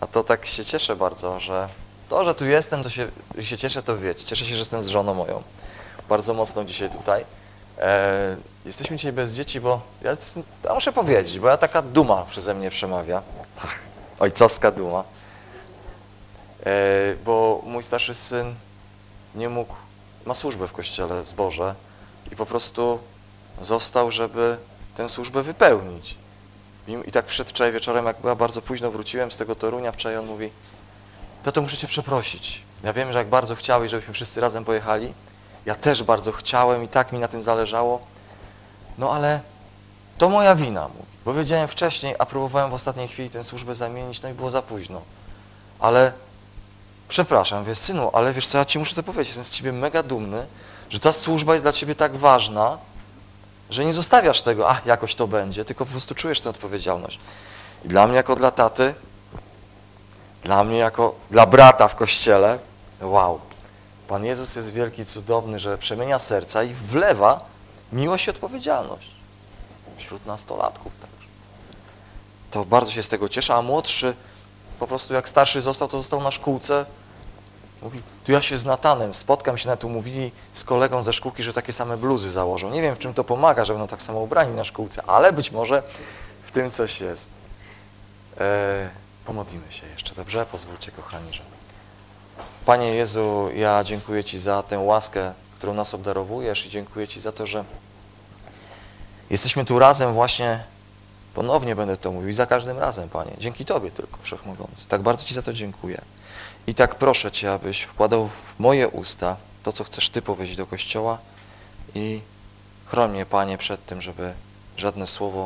A to tak się cieszę bardzo, że to, że tu jestem, to się cieszę, to wiecie. Cieszę się, że jestem z żoną moją. Bardzo mocno dzisiaj tutaj. Jesteśmy dzisiaj bez dzieci, bo ja muszę powiedzieć, bo taka duma przeze mnie przemawia. Ojcowska duma. Bo mój starszy syn nie mógł, ma służbę w kościele, zborze i po prostu został, żeby tę służbę wypełnić. I tak przedwczoraj wieczorem, jak była bardzo późno, wróciłem z tego Torunia, wczoraj on mówi: tato, muszę cię przeprosić. Ja wiem, że jak bardzo chciałeś, żebyśmy wszyscy razem pojechali. Ja też bardzo chciałem i tak mi na tym zależało. No ale to moja wina, mówi, bo wiedziałem wcześniej, a próbowałem w ostatniej chwili tę służbę zamienić, no i było za późno. Ale przepraszam, wiesz, synu, ale wiesz co, ja ci muszę to powiedzieć, jestem z ciebie mega dumny, że ta służba jest dla ciebie tak ważna, że nie zostawiasz tego, jakoś to będzie, tylko po prostu czujesz tę odpowiedzialność. I dla mnie jako dla taty, dla mnie jako dla brata w kościele, wow, Pan Jezus jest wielki, cudowny, że przemienia serca i wlewa miłość i odpowiedzialność wśród nastolatków także. To bardzo się z tego cieszę, a młodszy po prostu jak starszy został, to został na szkółce. Mówi, tu ja się z Natanem spotkam się, nawet umówili z kolegą ze szkółki, że takie same bluzy założą. Nie wiem, w czym to pomaga, że będą tak samo ubrani na szkółce, ale być może w tym coś jest. Pomodlimy się jeszcze, dobrze? Pozwólcie, kochani, że... Panie Jezu, ja dziękuję Ci za tę łaskę, którą nas obdarowujesz i dziękuję Ci za to, że jesteśmy tu razem właśnie, ponownie będę to mówił, i za każdym razem, Panie. Dzięki Tobie tylko, Wszechmogący. Tak bardzo Ci za to dziękuję. I tak proszę Cię, abyś wkładał w moje usta to, co chcesz Ty powiedzieć do Kościoła i chroń mnie, Panie, przed tym, żeby żadne słowo,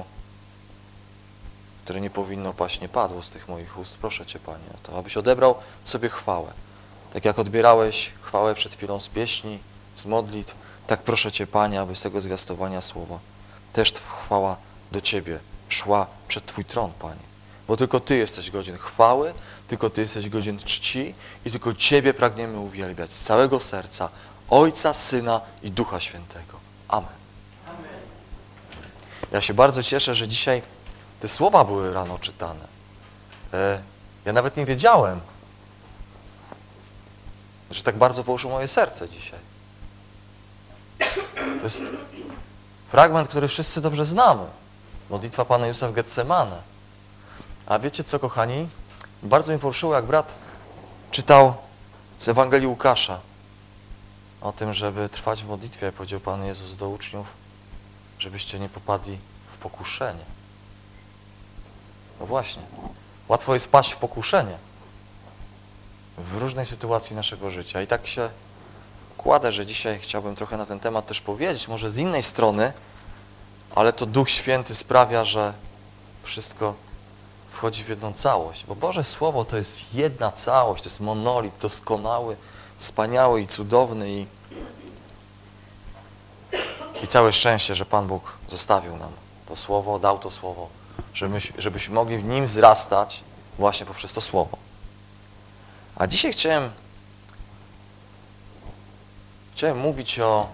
które nie powinno paść, nie padło z tych moich ust. Proszę Cię, Panie, o to, abyś odebrał sobie chwałę. Tak jak odbierałeś chwałę przed chwilą z pieśni, z modlitw, tak proszę Cię, Panie, aby z tego zwiastowania słowa też chwała do Ciebie szła przed Twój tron, Panie. Bo tylko Ty jesteś godzien chwały, tylko Ty jesteś godzien czci i tylko Ciebie pragniemy uwielbiać z całego serca, Ojca, Syna i Ducha Świętego. Amen. Amen. Ja się bardzo cieszę, że dzisiaj te słowa były rano czytane. Ja nawet nie wiedziałem, że tak bardzo poruszył moje serce dzisiaj. To jest fragment, który wszyscy dobrze znamy. Modlitwa Pana Jezusa w Getsemane. A wiecie co, kochani? Bardzo mnie poruszyło, jak brat czytał z Ewangelii Łukasza o tym, żeby trwać w modlitwie, powiedział Pan Jezus do uczniów, żebyście nie popadli w pokuszenie. No właśnie, łatwo jest paść w pokuszenie w różnej sytuacji naszego życia. I tak się kładę, że dzisiaj chciałbym trochę na ten temat też powiedzieć, może z innej strony, ale to Duch Święty sprawia, że wszystko wchodzi w jedną całość. Bo Boże Słowo to jest jedna całość, to jest monolit doskonały, wspaniały i cudowny i całe szczęście, że Pan Bóg zostawił nam to Słowo, dał to Słowo, żebyśmy mogli w nim wzrastać właśnie poprzez to Słowo. A dzisiaj chciałem mówić o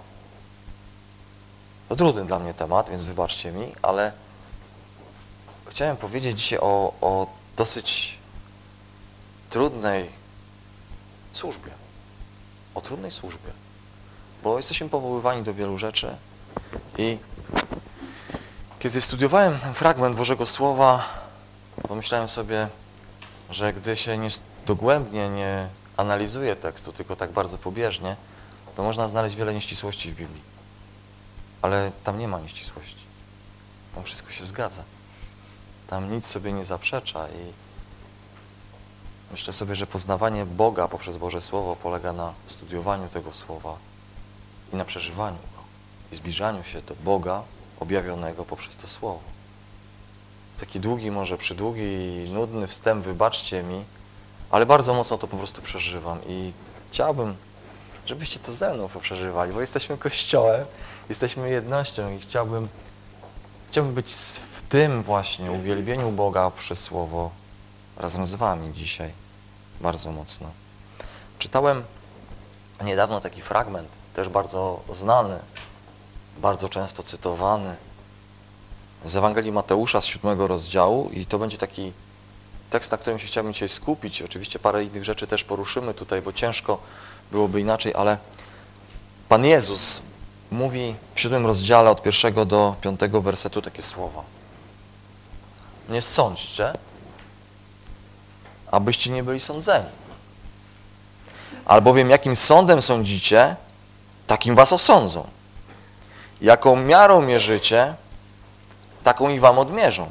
trudny dla mnie temat, więc wybaczcie mi, ale chciałem powiedzieć dzisiaj o dosyć trudnej służbie. O trudnej służbie. Bo jesteśmy powoływani do wielu rzeczy i kiedy studiowałem ten fragment Bożego Słowa, pomyślałem sobie, że gdy się dogłębnie nie analizuje tekstu, tylko tak bardzo pobieżnie, to można znaleźć wiele nieścisłości w Biblii. Ale tam nie ma nieścisłości. Tam wszystko się zgadza. Tam nic sobie nie zaprzecza i myślę sobie, że poznawanie Boga poprzez Boże Słowo polega na studiowaniu tego Słowa i na przeżywaniu go i zbliżaniu się do Boga objawionego poprzez to Słowo. Taki długi, może przydługi i nudny wstęp, wybaczcie mi, ale bardzo mocno to po prostu przeżywam i chciałbym, żebyście to ze mną przeżywali, bo jesteśmy Kościołem, jesteśmy jednością i chciałbym być w tym właśnie uwielbieniu Boga przez Słowo razem z wami dzisiaj bardzo mocno. Czytałem niedawno taki fragment, też bardzo znany, bardzo często cytowany, z Ewangelii Mateusza z 7 rozdziału i to będzie taki tekst, na którym się chciałbym dzisiaj skupić. Oczywiście parę innych rzeczy też poruszymy tutaj, bo ciężko byłoby inaczej, ale Pan Jezus mówi w 7 rozdziale od 1 do 5 wersetu takie słowa. Nie sądźcie, abyście nie byli sądzeni. Albowiem jakim sądem sądzicie, takim was osądzą. Jaką miarą mierzycie, taką i wam odmierzą.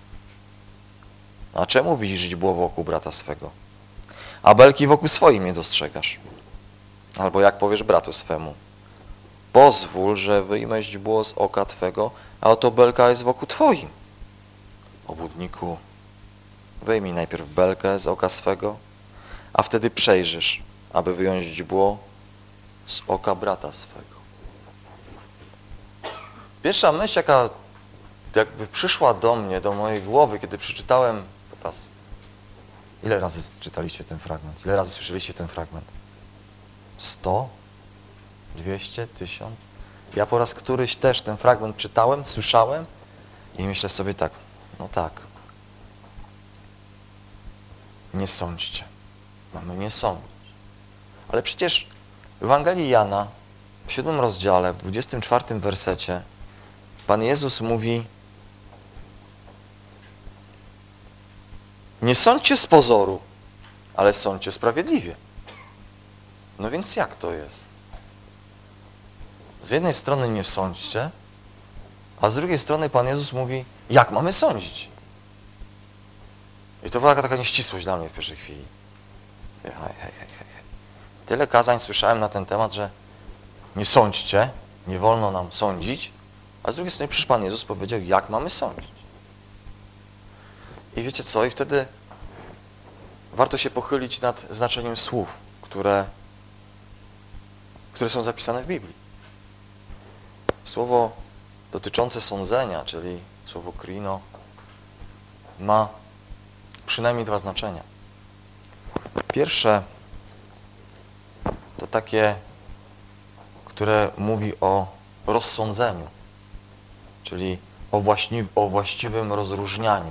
A czemu widzisz źdźbło wokół brata swego, a belki wokół swoim nie dostrzegasz? Albo jak powiesz bratu swemu, pozwól, że wyjmę źdźbło z oka twego, a oto belka jest wokół twoim. Obłudniku, wyjmij najpierw belkę z oka swego, a wtedy przejrzysz, aby wyjąć źdźbło z oka brata swego. Pierwsza myśl, jaka jakby przyszła do mnie, do mojej głowy, kiedy przeczytałem raz. Ile razy czytaliście ten fragment? Ile razy słyszeliście ten fragment? 100? 200? 1000? Ja po raz któryś też ten fragment czytałem, słyszałem i myślę sobie tak, no tak. Nie sądźcie. Mamy nie sądzić. Ale przecież w Ewangelii Jana w 7 rozdziale, w 24 wersecie Pan Jezus mówi: nie sądźcie z pozoru, ale sądźcie sprawiedliwie. No więc jak to jest? Z jednej strony nie sądźcie, a z drugiej strony Pan Jezus mówi, jak mamy sądzić? I to była taka nieścisłość dla mnie w pierwszej chwili. Hej. Tyle kazań słyszałem na ten temat, że nie sądźcie, nie wolno nam sądzić, a z drugiej strony przecież Pan Jezus powiedział, jak mamy sądzić. I wiecie co? I wtedy warto się pochylić nad znaczeniem słów, które są zapisane w Biblii. Słowo dotyczące sądzenia, czyli słowo krino, ma przynajmniej 2 znaczenia. Pierwsze to takie, które mówi o rozsądzeniu, czyli o właściwym rozróżnianiu.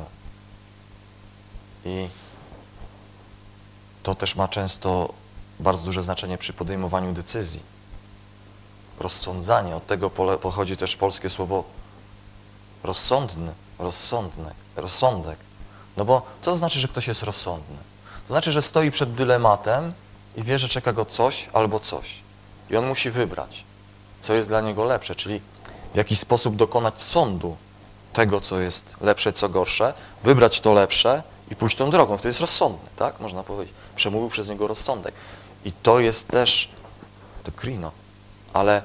I to też ma często bardzo duże znaczenie przy podejmowaniu decyzji. Rozsądzanie, od tego pochodzi też polskie słowo rozsądek. No bo co to znaczy, że ktoś jest rozsądny? To znaczy, że stoi przed dylematem i wie, że czeka go coś albo coś. I on musi wybrać, co jest dla niego lepsze, czyli w jakiś sposób dokonać sądu tego, co jest lepsze, co gorsze, wybrać to lepsze i pójść tą drogą. Wtedy jest rozsądny, tak? Można powiedzieć. Przemówił przez niego rozsądek. I to jest też to krino. Ale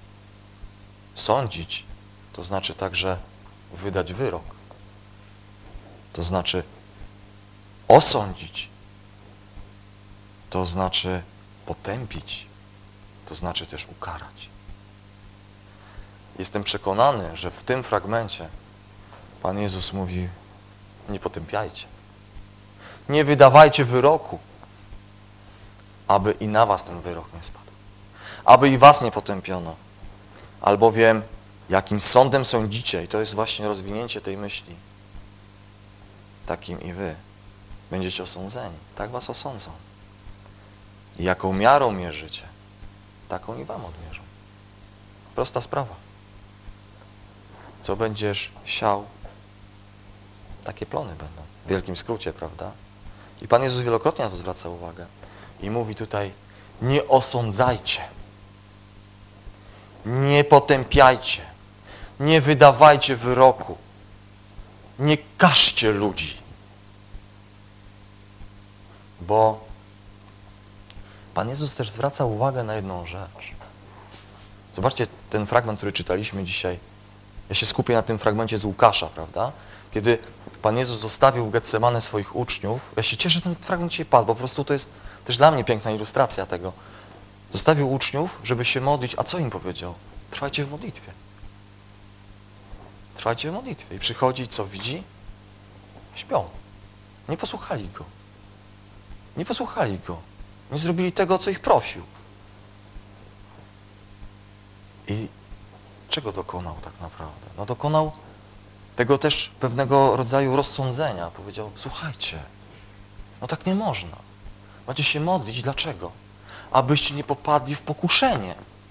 sądzić to znaczy także wydać wyrok. To znaczy osądzić. To znaczy potępić. To znaczy też ukarać. Jestem przekonany, że w tym fragmencie Pan Jezus mówi, nie potępiajcie. Nie wydawajcie wyroku, aby i na was ten wyrok nie spadł. Aby i was nie potępiono. Albowiem jakim sądem sądzicie, i to jest właśnie rozwinięcie tej myśli, takim i wy będziecie osądzeni. Tak was osądzą. I jaką miarą mierzycie, taką i wam odmierzą. Prosta sprawa. Co będziesz siał, takie plony będą. W wielkim skrócie, prawda? I Pan Jezus wielokrotnie na to zwraca uwagę. I mówi tutaj, nie osądzajcie, nie potępiajcie, nie wydawajcie wyroku, nie karzcie ludzi. Bo Pan Jezus też zwraca uwagę na jedną rzecz. Zobaczcie ten fragment, który czytaliśmy dzisiaj. Ja się skupię na tym fragmencie z Łukasza, prawda? Kiedy Pan Jezus zostawił w Getsemane swoich uczniów, ja się cieszę, że ten fragment dzisiaj padł, bo po prostu to jest też dla mnie piękna ilustracja tego. Zostawił uczniów, żeby się modlić, a co im powiedział? Trwajcie w modlitwie. Trwajcie w modlitwie. I przychodzi i co widzi? Śpią. Nie posłuchali Go. Nie posłuchali Go. Nie zrobili tego, co ich prosił. I czego dokonał tak naprawdę? No dokonał tego też pewnego rodzaju rozsądzenia. Powiedział, słuchajcie, No tak nie można. Macie się modlić. Dlaczego? Abyście nie popadli w pokuszenie.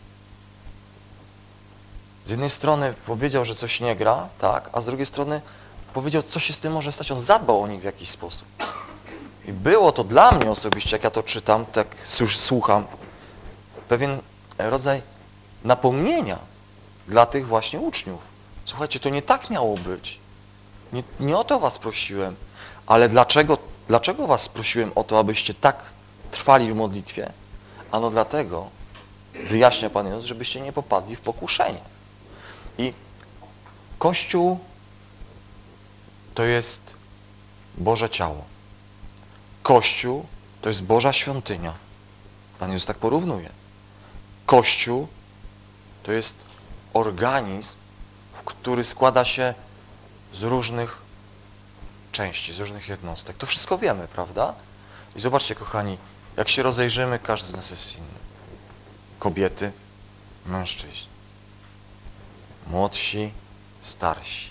Z jednej strony powiedział, że coś nie gra, tak, a z drugiej strony powiedział, co się z tym może stać. On zadbał o nich w jakiś sposób. I było to dla mnie osobiście, jak ja to czytam, tak słucham, pewien rodzaj napomnienia dla tych właśnie uczniów. Słuchajcie, to nie tak miało być. Nie o to was prosiłem, ale dlaczego was prosiłem o to, abyście tak trwali w modlitwie? Ano dlatego, wyjaśnia Pan Jezus, żebyście nie popadli w pokuszenie. I Kościół to jest Boże ciało. Kościół to jest Boża świątynia. Pan Jezus tak porównuje. Kościół to jest organizm, który składa się z różnych części, z różnych jednostek. To wszystko wiemy, prawda? I zobaczcie, kochani, jak się rozejrzymy, każdy z nas jest inny. Kobiety, mężczyźni. Młodsi, starsi.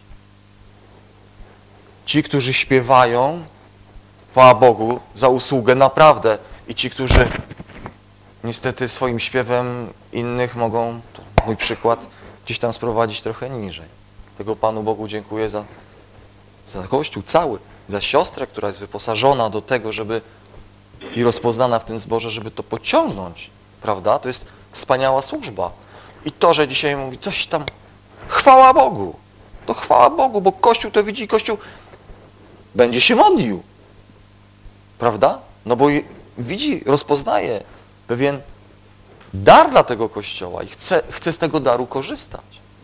Ci, którzy śpiewają, chwała Bogu za usługę, naprawdę. I ci, którzy niestety swoim śpiewem innych mogą, to mój przykład, gdzieś tam sprowadzić trochę niżej. Tego Panu Bogu dziękuję za Kościół cały, za siostrę, która jest wyposażona do tego, żeby i rozpoznana w tym zborze, żeby to pociągnąć, prawda? To jest wspaniała służba. I to, że dzisiaj mówi coś tam, chwała Bogu, to chwała Bogu, bo Kościół to widzi, Kościół będzie się modlił, prawda? No bo widzi, rozpoznaje pewien dar dla tego Kościoła i chce z tego daru korzystać.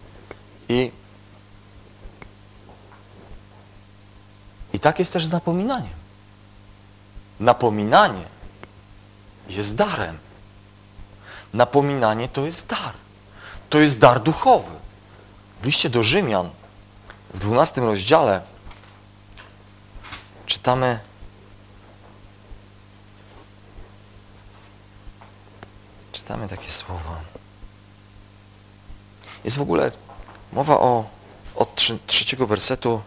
I tak jest też z napominaniem. Napominanie jest darem. Napominanie to jest dar. To jest dar duchowy. W liście do Rzymian w 12 rozdziale czytamy takie słowa. Jest w ogóle mowa od trzeciego wersetu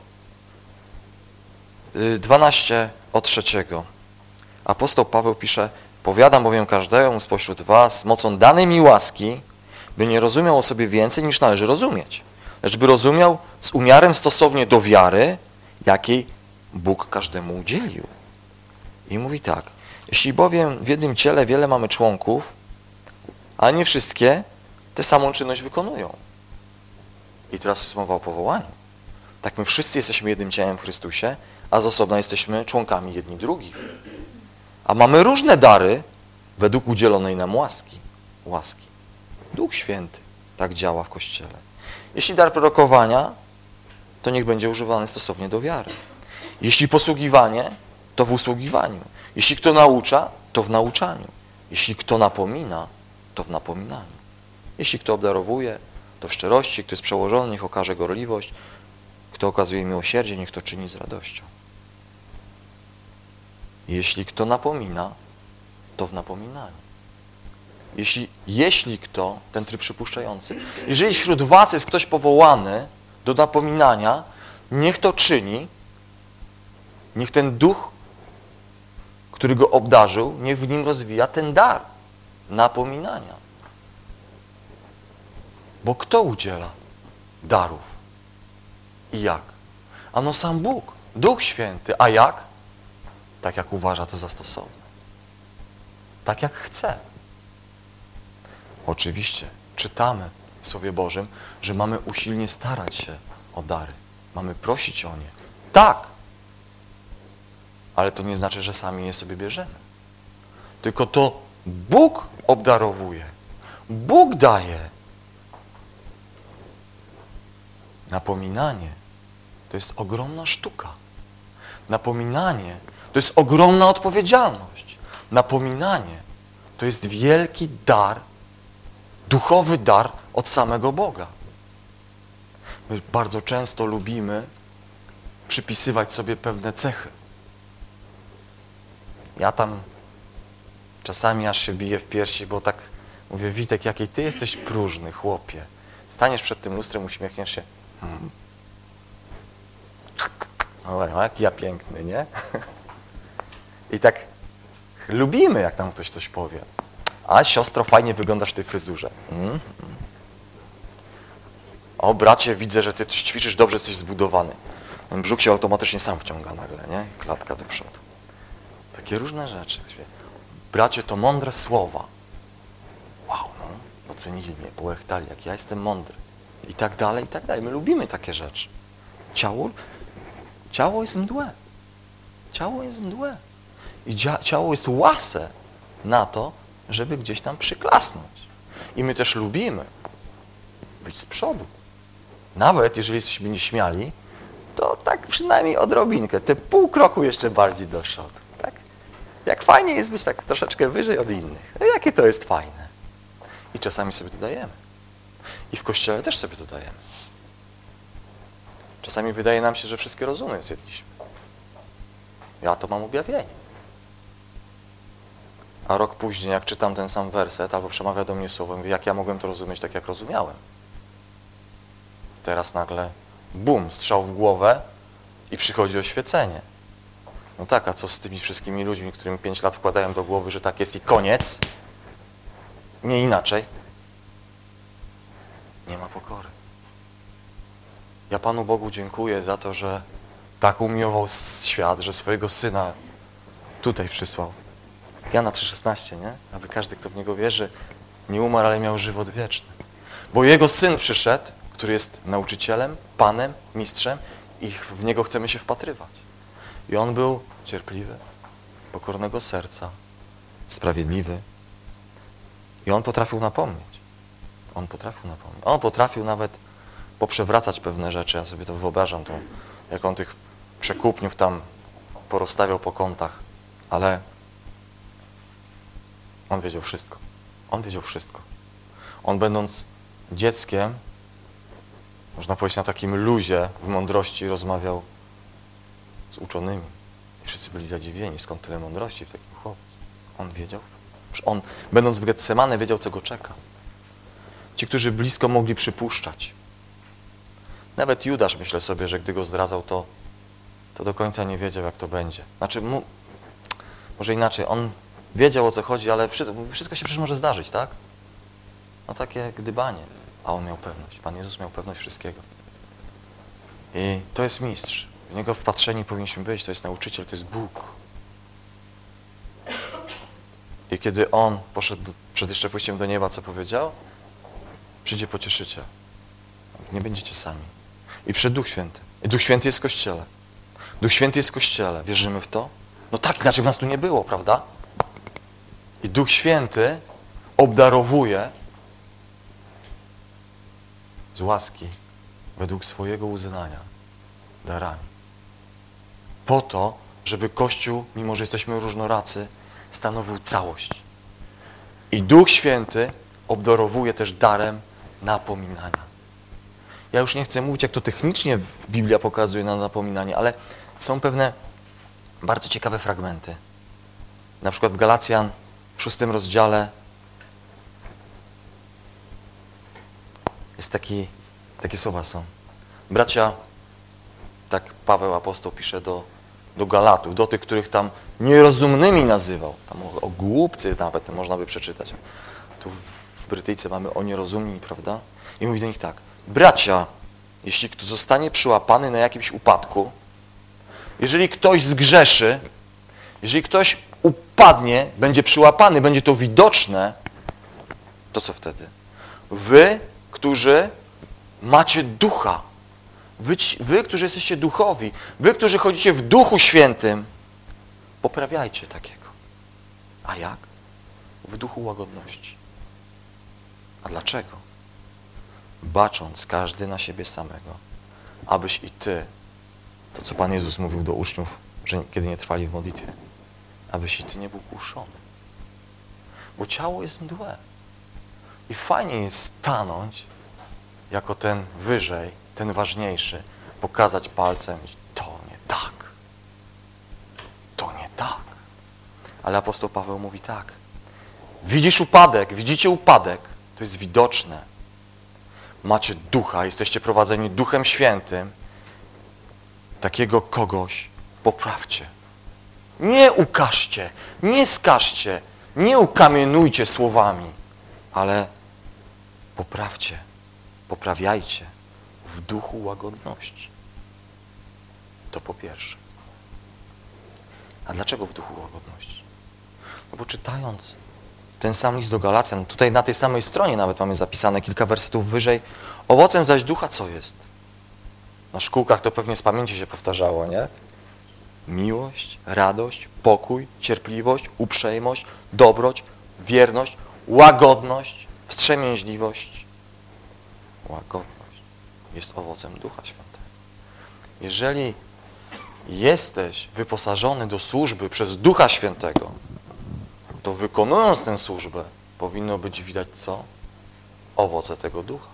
12 od 3. Apostoł Paweł pisze: powiadam bowiem każdemu spośród was mocą danej mi łaski, by nie rozumiał o sobie więcej niż należy rozumieć, lecz by rozumiał z umiarem stosownie do wiary, jakiej Bóg każdemu udzielił. I mówi tak: jeśli bowiem w jednym ciele wiele mamy członków, a nie wszystkie tę samą czynność wykonują. I teraz jest mowa o powołaniu. Tak my wszyscy jesteśmy jednym ciałem w Chrystusie, a z osobna jesteśmy członkami jedni drugich. A mamy różne dary według udzielonej nam łaski. Duch Święty tak działa w Kościele. Jeśli dar prorokowania, to niech będzie używany stosownie do wiary. Jeśli posługiwanie, to w usługiwaniu. Jeśli kto naucza, to w nauczaniu. Jeśli kto napomina, to w napominaniu. Jeśli kto obdarowuje, to w szczerości. Kto jest przełożony, niech okaże gorliwość. Kto okazuje miłosierdzie, niech to czyni z radością. Jeśli kto napomina, to w napominaniu. Jeśli kto, ten tryb przypuszczający, jeżeli wśród was jest ktoś powołany do napominania, niech to czyni, niech ten duch, który go obdarzył, niech w nim rozwija ten dar napominania. Bo kto udziela darów? I jak? Ano sam Bóg, Duch Święty. A jak? Tak jak uważa to za stosowne. Tak jak chce. Oczywiście czytamy w Słowie Bożym, że mamy usilnie starać się o dary. Mamy prosić o nie. Tak. Ale to nie znaczy, że sami je sobie bierzemy. Tylko to Bóg obdarowuje. Bóg daje. Napominanie to jest ogromna sztuka. Napominanie to jest ogromna odpowiedzialność. Napominanie to jest wielki dar, duchowy dar od samego Boga. My bardzo często lubimy przypisywać sobie pewne cechy. Ja tam czasami aż się biję w piersi, bo tak mówię: Witek, jaki ty jesteś próżny, chłopie. Staniesz przed tym lustrem, uśmiechniesz się. No, jaki ja piękny, nie? I tak lubimy, jak nam ktoś coś powie. A siostro, fajnie wyglądasz w tej fryzurze. O bracie, widzę, że ty ćwiczysz dobrze, jesteś zbudowany. Ten brzuch się automatycznie sam wciąga nagle, nie? Klatka do przodu. Takie różne rzeczy. Bracie, to mądre słowa. Wow, no, ocenili mnie, połechtali, jak ja jestem mądry. I tak dalej, i tak dalej. My lubimy takie rzeczy. Ciało jest mdłe. Ciało jest mdłe. I ciało jest łase na to, żeby gdzieś tam przyklasnąć. I my też lubimy być z przodu. Nawet jeżeli jesteśmy nieśmiali, to tak przynajmniej odrobinkę, te pół kroku jeszcze bardziej do przodu. Tak? Jak fajnie jest być tak troszeczkę wyżej od innych. No, jakie to jest fajne. I czasami sobie to dajemy. I w Kościele też sobie to dajemy. Czasami wydaje nam się, że wszystkie rozumy zjedliśmy. Ja to mam objawienie. A rok później, jak czytam ten sam werset, albo przemawia do mnie słowem, mówię, jak ja mogłem to rozumieć tak, jak rozumiałem. Teraz nagle, bum, strzał w głowę i przychodzi oświecenie. No tak, a co z tymi wszystkimi ludźmi, którym 5 lat wkładają do głowy, że tak jest i koniec? Nie inaczej. Nie ma pokory. Ja Panu Bogu dziękuję za to, że tak umiłował świat, że swojego Syna tutaj przysłał. Jana 3,16, nie? Aby każdy, kto w Niego wierzy, nie umarł, ale miał żywot wieczny. Bo Jego Syn przyszedł, który jest nauczycielem, Panem, mistrzem i w Niego chcemy się wpatrywać. I On był cierpliwy, pokornego serca, sprawiedliwy. I On potrafił napomnieć. On potrafił napomnieć. On potrafił nawet poprzewracać pewne rzeczy. Ja sobie to wyobrażam, jak On tych przekupniów tam porozstawiał po kątach. Ale On wiedział wszystko. On wiedział wszystko. On będąc dzieckiem, można powiedzieć na takim luzie w mądrości rozmawiał z uczonymi. I wszyscy byli zadziwieni, skąd tyle mądrości w takim chłopcu. On wiedział. On, będąc w Getsemane, wiedział, co go czeka. Ci, którzy blisko mogli przypuszczać. Nawet Judasz, myślę sobie, że gdy go zdradzał, to do końca nie wiedział, jak to będzie. Znaczy, może inaczej, on wiedział, o co chodzi, ale wszystko się przecież może zdarzyć, tak? No takie gdybanie. A on miał pewność. Pan Jezus miał pewność wszystkiego. I to jest mistrz. W Niego wpatrzeni powinniśmy być. To jest nauczyciel, to jest Bóg. I kiedy On poszedł przed jeszcze pójściem do nieba, co powiedział? Przyjdzie pocieszyciel. Nie będziecie sami. I przyszedł Duch Święty. I Duch Święty jest w Kościele. Duch Święty jest w Kościele. Wierzymy w to? No tak, inaczej by nas tu nie było, prawda? I Duch Święty obdarowuje z łaski według swojego uznania darami. Po to, żeby Kościół, mimo że jesteśmy różnoracy, stanowił całość. I Duch Święty obdarowuje też darem napominania. Ja już nie chcę mówić, jak to technicznie Biblia pokazuje na napominanie, ale są pewne bardzo ciekawe fragmenty. Na przykład w Galacjan w 6 rozdziale jest takie słowa są. Bracia, tak Paweł apostoł pisze do Galatów, do tych, których tam nierozumnymi nazywał. Tam o głupcy nawet można by przeczytać. Tu w Brytyjce mamy o nierozumni, prawda? I mówi do nich tak. Bracia, jeśli kto zostanie przyłapany na jakimś upadku, jeżeli ktoś zgrzeszy, jeżeli ktoś upadnie, będzie przyłapany, będzie to widoczne, to co wtedy? Wy, którzy macie ducha, wy, którzy jesteście duchowi, wy, którzy chodzicie w Duchu Świętym, poprawiajcie takiego. A jak? W duchu łagodności. A dlaczego? Bacząc każdy na siebie samego, abyś i ty, to co Pan Jezus mówił do uczniów, że kiedy nie trwali w modlitwie, abyś i ty nie był kuszony. Bo ciało jest mdłe. I fajnie jest stanąć jako ten wyżej, ten ważniejszy, pokazać palcem, to nie tak. To nie tak. Ale apostoł Paweł mówi tak. Widzisz upadek, widzicie upadek, to jest widoczne. Macie ducha, jesteście prowadzeni Duchem Świętym. Takiego kogoś poprawcie. Nie ukażcie, nie skażcie, nie ukamienujcie słowami, ale poprawcie, poprawiajcie w duchu łagodności. To po pierwsze. A dlaczego w duchu łagodności? No bo czytając ten sam list do Galacjan, tutaj na tej samej stronie nawet mamy zapisane kilka wersetów wyżej, owocem zaś ducha co jest? Na szkółkach to pewnie z pamięci się powtarzało, nie? Miłość, radość, pokój, cierpliwość, uprzejmość, dobroć, wierność, łagodność, wstrzemięźliwość. Łagodność jest owocem Ducha Świętego. Jeżeli jesteś wyposażony do służby przez Ducha Świętego, to wykonując tę służbę, powinno być widać co? Owoce tego Ducha.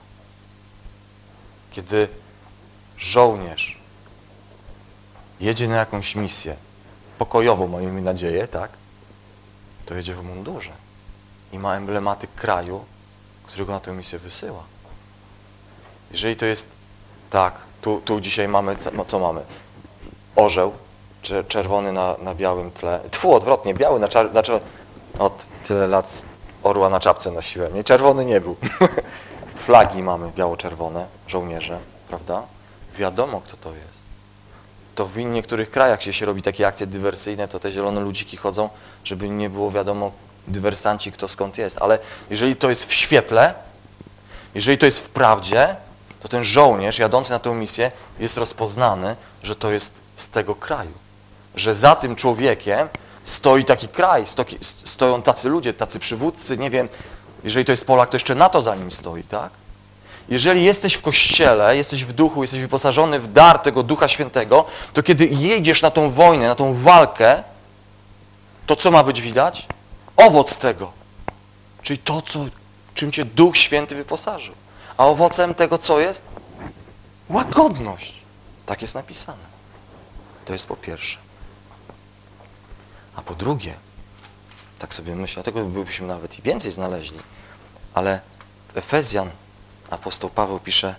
Kiedy żołnierz jedzie na jakąś misję, pokojową, miejmy nadzieję, tak? To jedzie w mundurze i ma emblematy kraju, którego na tę misję wysyła. Jeżeli to jest tak, tu dzisiaj mamy, co mamy? Orzeł, czerwony na białym tle. Odwrotnie, biały na czerwonym. Od tyle lat orła na czapce nosiłem. Nie, czerwony nie był. Flagi mamy biało-czerwone, żołnierze, prawda? Wiadomo, kto to jest. To w niektórych krajach się robi takie akcje dywersyjne, to te zielone ludziki chodzą, żeby nie było wiadomo dywersanci, kto skąd jest. Ale jeżeli to jest w świetle, jeżeli to jest w prawdzie, to ten żołnierz jadący na tę misję jest rozpoznany, że to jest z tego kraju. Że za tym człowiekiem stoi taki kraj, stoją tacy ludzie, tacy przywódcy, nie wiem, jeżeli to jest Polak, to jeszcze NATO za nim stoi, tak? Jeżeli jesteś w Kościele, jesteś w duchu, jesteś wyposażony w dar tego Ducha Świętego, to kiedy jedziesz na tą wojnę, na tą walkę, to co ma być widać? Owoc tego. Czyli to, czym cię Duch Święty wyposażył. A owocem tego co jest? Łagodność. Tak jest napisane. To jest po pierwsze. A po drugie, tak sobie myślę, tego byśmy nawet i więcej znaleźli, ale w Efezjan apostoł Paweł pisze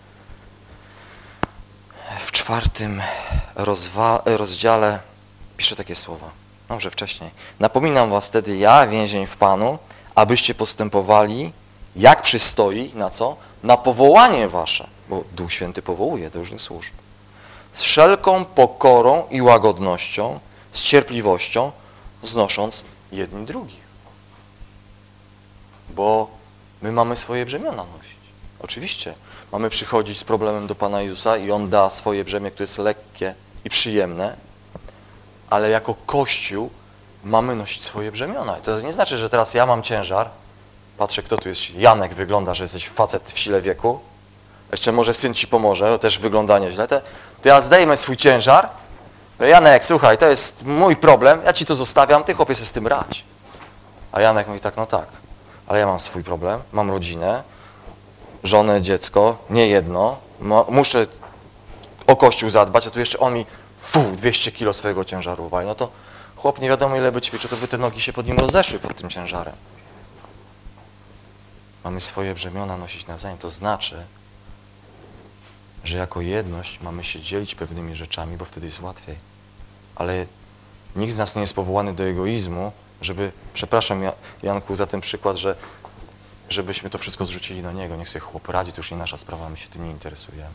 w 4 rozdziale, pisze takie słowa, może wcześniej. Napominam was wtedy ja, więzień w Panu, abyście postępowali jak przystoi, na co? Na powołanie wasze, bo Duch Święty powołuje do różnych służb. Z wszelką pokorą i łagodnością, z cierpliwością, znosząc jedni drugich. Bo my mamy swoje brzemiona nosić. Oczywiście, mamy przychodzić z problemem do Pana Jezusa i On da swoje brzemię, które jest lekkie i przyjemne, ale jako Kościół mamy nosić swoje brzemiona. I to nie znaczy, że teraz ja mam ciężar, patrzę, kto tu jest, Janek wygląda, że jesteś facet w sile wieku, jeszcze może syn ci pomoże, to też wygląda nieźle, to ja zdejmę swój ciężar, Janek, słuchaj, to jest mój problem, ja ci to zostawiam, ty chłopie się z tym radź. A Janek mówi tak, no tak, ale ja mam swój problem, mam rodzinę, żonę, dziecko, nie jedno, muszę o Kościół zadbać, a tu jeszcze on mi 200 kilo swojego ciężaru wali. No to chłop nie wiadomo ile by ćwiczył, to by te nogi się pod nim rozeszły pod tym ciężarem. Mamy swoje brzemiona nosić nawzajem, to znaczy, że jako jedność mamy się dzielić pewnymi rzeczami, bo wtedy jest łatwiej. Ale nikt z nas nie jest powołany do egoizmu, żeby, przepraszam Janku za ten przykład, żebyśmy to wszystko zrzucili na niego. Niech sobie chłop radzi, to już nie nasza sprawa, my się tym nie interesujemy.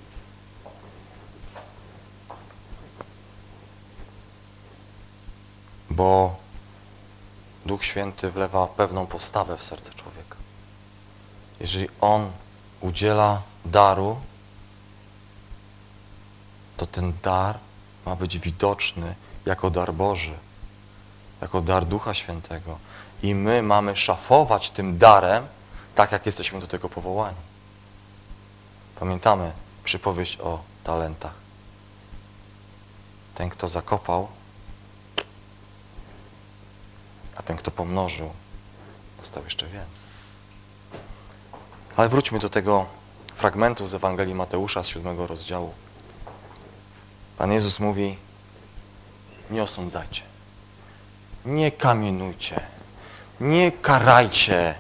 Bo Duch Święty wlewa pewną postawę w serce człowieka. Jeżeli On udziela daru, to ten dar ma być widoczny jako dar Boży, jako dar Ducha Świętego. I my mamy szafować tym darem, tak jak jesteśmy do tego powołani. Pamiętamy przypowieść o talentach. Ten, kto zakopał, a ten, kto pomnożył, dostał jeszcze więcej. Ale wróćmy do tego fragmentu z Ewangelii Mateusza z 7 rozdziału. Pan Jezus mówi, nie osądzajcie, nie kamienujcie, nie karajcie,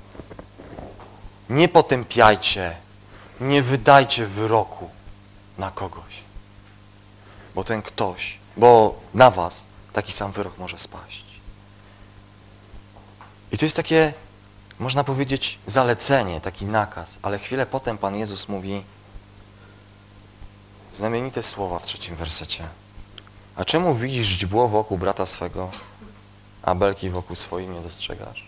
nie potępiajcie, nie wydajcie wyroku na kogoś. Bo ten ktoś, bo na was taki sam wyrok może spaść. I to jest takie, można powiedzieć, zalecenie, taki nakaz, ale chwilę potem Pan Jezus mówi znamienite słowa w 3 wersecie. A czemu widzisz źdźbło wokół brata swego, a belki wokół swoim nie dostrzegasz?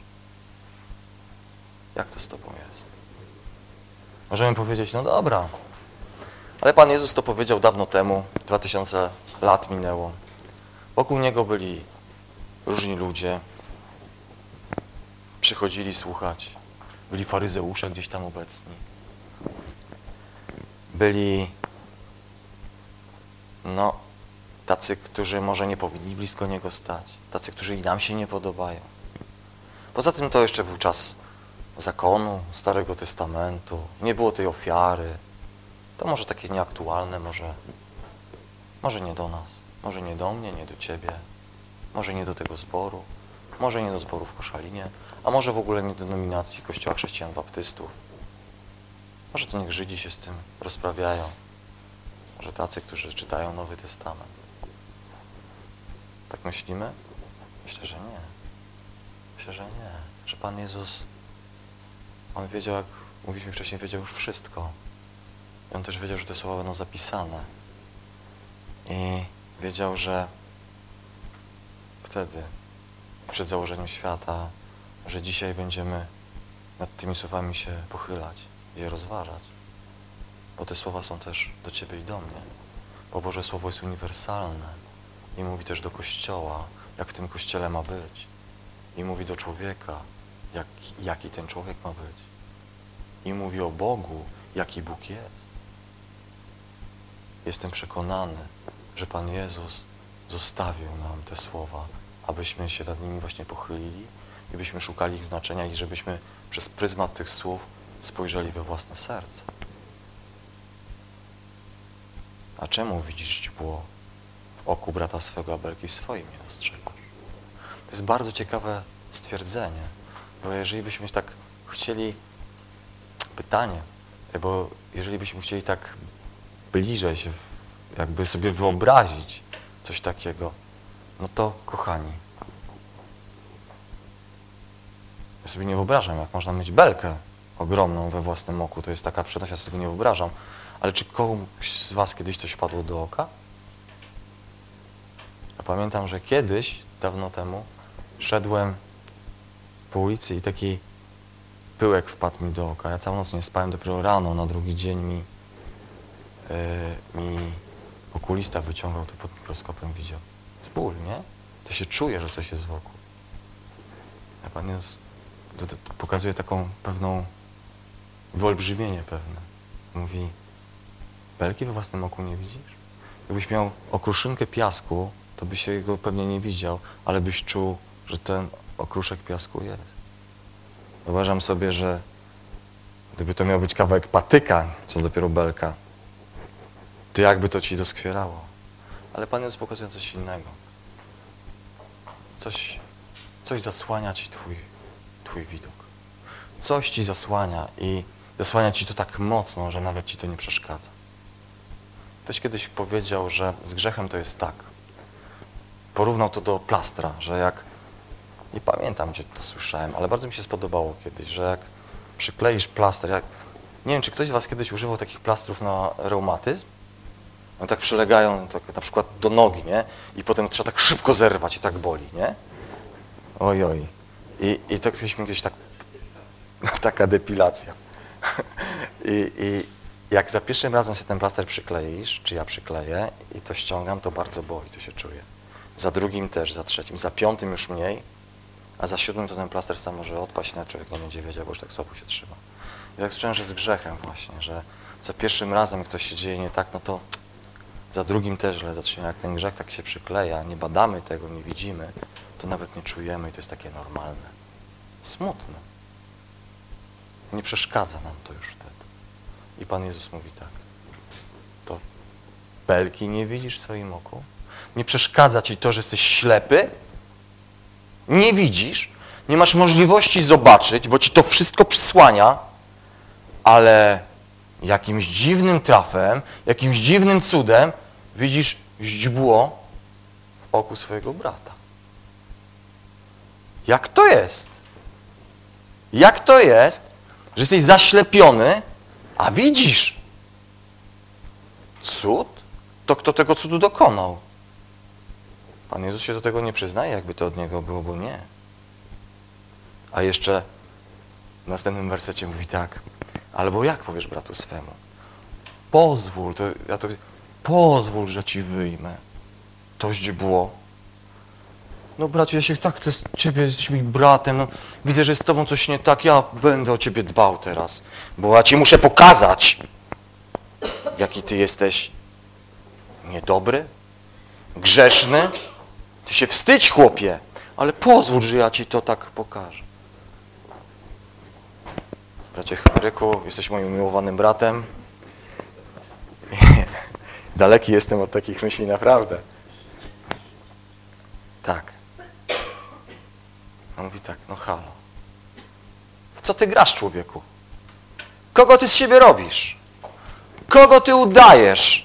Jak to z Tobą jest? Możemy powiedzieć, no dobra, ale Pan Jezus to powiedział dawno temu, 2000 lat minęło. Wokół Niego byli różni ludzie, przychodzili słuchać, byli faryzeusze gdzieś tam obecni, byli tacy, którzy może nie powinni blisko Niego stać, tacy, którzy i nam się nie podobają. Poza tym to jeszcze był czas zakonu, Starego Testamentu, nie było tej ofiary. To może takie nieaktualne, może nie do nas, może nie do mnie, nie do Ciebie, może nie do tego zboru, może nie do zboru w Koszalinie, a może w ogóle nie do denominacji Kościoła Chrześcijan Baptystów. Może to niech Żydzi się z tym rozprawiają, może tacy, którzy czytają Nowy Testament. Tak myślimy? Myślę, że nie. Myślę, że nie. Że Pan Jezus, On wiedział, jak mówiliśmy wcześniej, wiedział już wszystko. I On też wiedział, że te słowa będą zapisane. I wiedział, że wtedy, przed założeniem świata, że dzisiaj będziemy nad tymi słowami się pochylać i je rozważać. Bo te słowa są też do Ciebie i do mnie. Bo Boże Słowo jest uniwersalne i mówi też do Kościoła, jak w tym Kościele ma być. I mówi do człowieka, jaki ten człowiek ma być. I mówi o Bogu, jaki Bóg jest. Jestem przekonany, że Pan Jezus zostawił nam te słowa, abyśmy się nad nimi właśnie pochylili i byśmy szukali ich znaczenia i żebyśmy przez pryzmat tych słów spojrzeli we własne serce. A czemu widzisz źdźbło w oku brata swego, a belki w swoim nie dostrzegasz? To jest bardzo ciekawe stwierdzenie, bo jeżeli byśmy tak chcieli, pytanie, bo jeżeli byśmy chcieli tak bliżej się jakby sobie wyobrazić coś takiego, no to kochani, ja sobie nie wyobrażam, jak można mieć belkę ogromną we własnym oku, to jest taka przenośnia, ja sobie tego nie wyobrażam, ale czy komuś z Was kiedyś coś wpadło do oka? Ja pamiętam, że kiedyś, dawno temu, szedłem po ulicy i taki pyłek wpadł mi do oka. Ja całą noc nie spałem, dopiero rano, na drugi dzień mi okulista wyciągał, to pod mikroskopem widział. To jest ból, nie? To się czuje, że coś jest wokół. A Pan Jezus pokazuje taką pewną wyolbrzymienie pewne. Mówi, belki we własnym oku nie widzisz? Jakbyś miał okruszynkę piasku, to byś jego pewnie nie widział, ale byś czuł, że ten okruszek piasku jest. Uważam sobie, że gdyby to miał być kawałek patyka, co dopiero belka, to jakby to ci doskwierało. Ale Pan Jezus pokazuje coś innego. Coś zasłania ci twój widok. Coś ci zasłania i zasłania ci to tak mocno, że nawet ci to nie przeszkadza. Ktoś kiedyś powiedział, że z grzechem to jest tak. Porównał to do plastra, że jak, nie pamiętam gdzie to słyszałem, ale bardzo mi się spodobało kiedyś, że jak przykleisz plaster, nie wiem, czy ktoś z Was kiedyś używał takich plastrów na reumatyzm? One tak przylegają tak, na przykład do nogi, nie? I potem trzeba tak szybko zerwać i tak boli, nie? Oj, oj. I tak ktoś mi kiedyś tak, taka depilacja. I jak za pierwszym razem sobie ten plaster przykleisz, czy ja przykleję i to ściągam, to bardzo boli, to się czuje. Za drugim też, za trzecim, za piątym już mniej, a za siódmym to ten plaster sam może odpaść, na człowiek nie będzie wiedział, bo już tak słabo się trzyma. I tak słyszałem, że z grzechem właśnie, że za pierwszym razem jak coś się dzieje nie tak, no to za drugim też źle zaczyna. Jak ten grzech tak się przykleja, nie badamy tego, nie widzimy, to nawet nie czujemy i to jest takie normalne. Smutne. Nie przeszkadza nam to już wtedy. I Pan Jezus mówi tak, to belki nie widzisz w swoim oku? Nie przeszkadza ci to, że jesteś ślepy? Nie widzisz? Nie masz możliwości zobaczyć, bo ci to wszystko przysłania, ale jakimś dziwnym trafem, jakimś dziwnym cudem widzisz źdźbło w oku swojego brata. Jak to jest? Jak to jest, że jesteś zaślepiony, a widzisz cud? To kto tego cudu dokonał? Pan Jezus się do tego nie przyznaje, jakby to od Niego było, bo nie. A jeszcze w następnym wersecie mówi tak, albo jak powiesz bratu swemu? Pozwól, pozwól, że ci wyjmę to źdźbło. No bracie, ja się tak chcę z ciebie, jesteś mi bratem, no widzę, że z tobą coś nie tak, ja będę o ciebie dbał teraz, bo ja ci muszę pokazać, jaki ty jesteś niedobry, grzeszny. Ty się wstydź, chłopie, ale pozwól, że ja ci to tak pokażę. Bracie Henryku, jesteś moim umiłowanym bratem. Daleki jestem od takich myśli naprawdę. Tak. On mówi tak, no halo. W co ty grasz, człowieku? Kogo ty z siebie robisz? Kogo ty udajesz?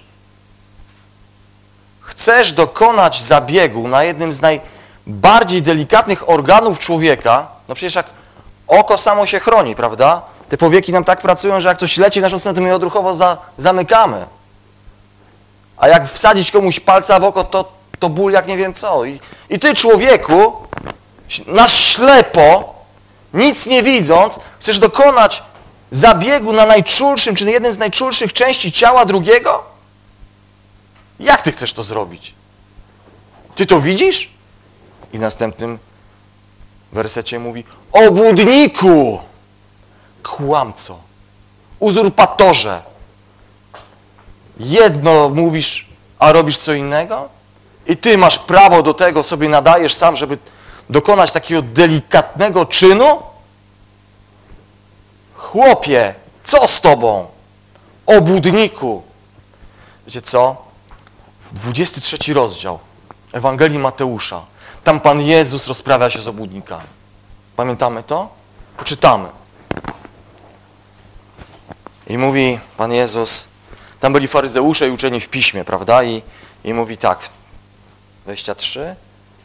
Chcesz dokonać zabiegu na jednym z najbardziej delikatnych organów człowieka? No przecież jak oko samo się chroni, prawda? Te powieki nam tak pracują, że jak coś leci w naszą stronę, to my je odruchowo zamykamy. A jak wsadzić komuś palca w oko, to ból jak nie wiem co. I ty, człowieku, na ślepo, nic nie widząc, chcesz dokonać zabiegu na najczulszym, czy na jednym z najczulszych części ciała drugiego? Jak ty chcesz to zrobić? Ty to widzisz? I w następnym wersecie mówi, obłudniku, kłamco, uzurpatorze. Jedno mówisz, a robisz co innego? I ty masz prawo do tego, sobie nadajesz sam, żeby dokonać takiego delikatnego czynu? Chłopie, co z tobą? Obłudniku. Wiecie co? W 23 rozdział Ewangelii Mateusza, tam Pan Jezus rozprawia się z obłudnikami. Pamiętamy to? Poczytamy. I mówi Pan Jezus, tam byli faryzeusze i uczeni w piśmie, prawda? I mówi tak, 23.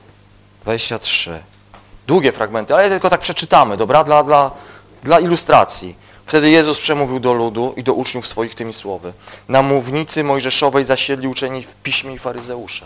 Długie fragmenty, ale tylko tak przeczytamy, dobra? Dla ilustracji. Wtedy Jezus przemówił do ludu i do uczniów swoich tymi słowy. Na mównicy mojżeszowej zasiedli uczeni w piśmie i faryzeusze.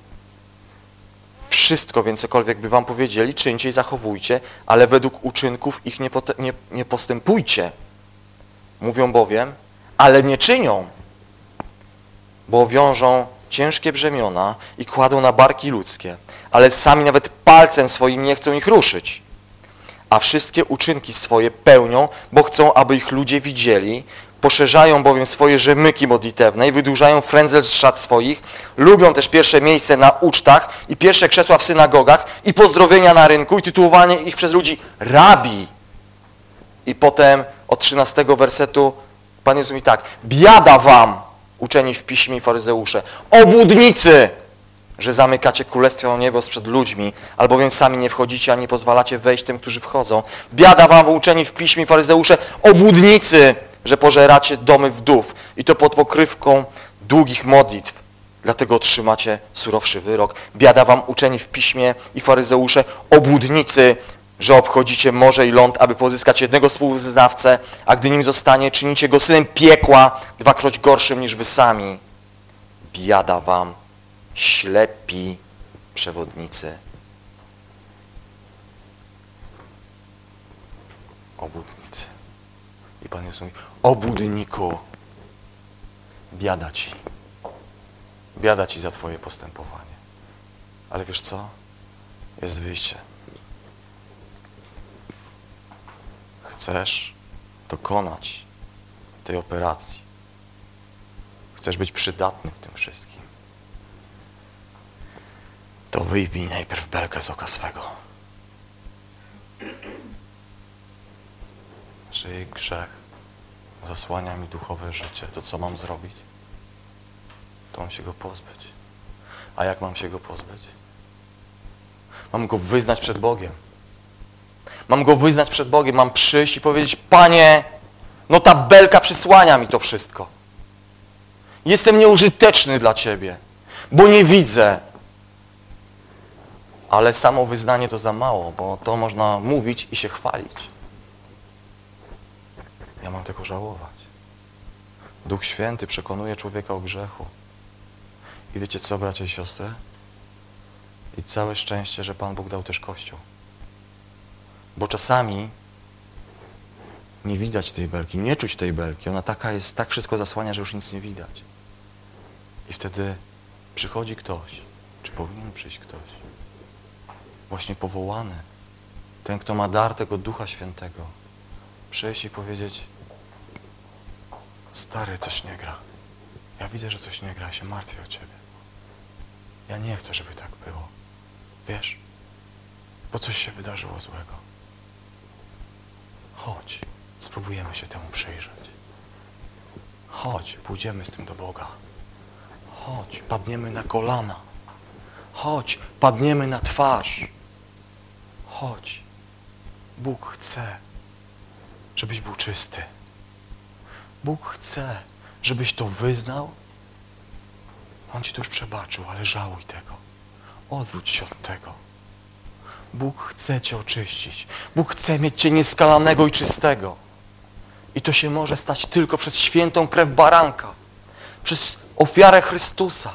Wszystko więc, cokolwiek by wam powiedzieli, czyńcie i zachowujcie, ale według uczynków ich nie postępujcie. Mówią bowiem, ale nie czynią, bo wiążą ciężkie brzemiona i kładą na barki ludzkie, ale sami nawet palcem swoim nie chcą ich ruszyć. A wszystkie uczynki swoje pełnią, bo chcą, aby ich ludzie widzieli, poszerzają bowiem swoje rzemyki modlitewne i wydłużają frędzel z szat swoich, lubią też pierwsze miejsce na ucztach i pierwsze krzesła w synagogach i pozdrowienia na rynku i tytułowanie ich przez ludzi rabi. I potem od 13 wersetu Pan Jezus mówi tak, biada wam, uczeni w piśmie i faryzeusze, obłudnicy, że zamykacie królestwo niebios przed ludźmi, albowiem sami nie wchodzicie, a nie pozwalacie wejść tym, którzy wchodzą. Biada wam, uczeni w piśmie i faryzeusze, obłudnicy, że pożeracie domy wdów i to pod pokrywką długich modlitw. Dlatego otrzymacie surowszy wyrok. Biada wam, uczeni w piśmie i faryzeusze, obłudnicy, że obchodzicie morze i ląd, aby pozyskać jednego współwyznawcę, a gdy nim zostanie, czynicie go synem piekła, dwakroć gorszym niż wy sami. Biada wam, ślepi przewodnicy. Obłudnicy. I Pan Jezus mówi, obłudniku, biada ci. Biada ci za twoje postępowanie. Ale wiesz co? Jest wyjście. Chcesz dokonać tej operacji. Chcesz być przydatny w tym wszystkim. To wyjmij najpierw belkę z oka swego. Jeżeli grzech zasłania mi duchowe życie, to co mam zrobić? To mam się go pozbyć. A jak mam się go pozbyć? Mam go wyznać przed Bogiem. Mam go wyznać przed Bogiem, mam przyjść i powiedzieć, Panie, no ta belka przysłania mi to wszystko. Jestem nieużyteczny dla Ciebie, bo nie widzę. Ale samo wyznanie to za mało, bo to można mówić i się chwalić. Ja mam tego żałować. Duch Święty przekonuje człowieka o grzechu. I wiecie co, bracia i siostry? I całe szczęście, że Pan Bóg dał też Kościół. Bo czasami nie widać tej belki, nie czuć tej belki. Ona taka jest, tak wszystko zasłania, że już nic nie widać. I wtedy przychodzi ktoś, czy powinien przyjść ktoś, właśnie powołany, ten, kto ma dar tego Ducha Świętego, przyjść i powiedzieć: stary, coś nie gra. Ja widzę, że coś nie gra, ja się martwię o Ciebie. Ja nie chcę, żeby tak było. Wiesz, bo coś się wydarzyło złego. Chodź, spróbujemy się temu przyjrzeć. Chodź, pójdziemy z tym do Boga. Chodź, padniemy na kolana. Chodź, padniemy na twarz. Chodź. Bóg chce, żebyś był czysty. Bóg chce, żebyś to wyznał. On Ci to już przebaczył, ale żałuj tego. Odwróć się od tego. Bóg chce Cię oczyścić. Bóg chce mieć Cię nieskalanego i czystego. I to się może stać tylko przez świętą krew baranka. Przez ofiarę Chrystusa.